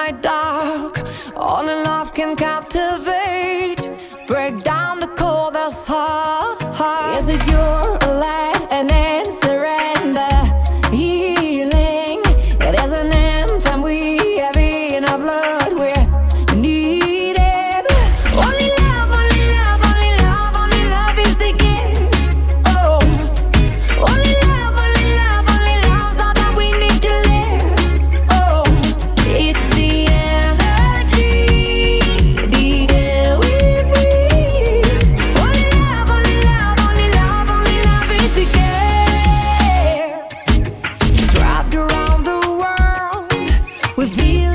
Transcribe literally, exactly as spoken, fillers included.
my dark. Only love can captivate, break down the coldest heart. Is it your light and then surrender? Healing, it is an anthem we have in our blood. We're needed. Only love, only love, only love, only love is the gift. Oh, only love, only love, only love's all that we need to live. Oh, it's the energy, the air we breathe. Only love, only love, only love, only love is the gift. Trapped around the world with feelings